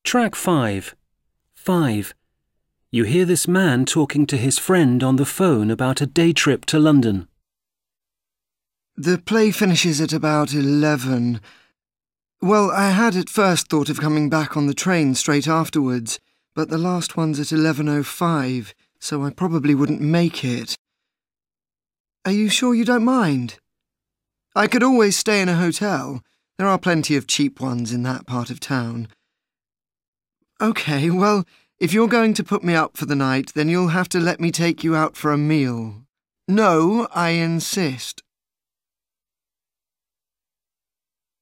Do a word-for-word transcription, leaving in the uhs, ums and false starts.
Track five. five. You hear this man talking to his friend on the phone about a day trip to London. The play finishes at about eleven. Well, I had at first thought of coming back on the train straight afterwards, but the last one's at eleven oh five, so I probably wouldn't make it. Are you sure you don't mind? I could always stay in a hotel. There are plenty of cheap ones in that part of town. OK, well, if you're going to put me up for the night, then you'll have to let me take you out for a meal. No, I insist.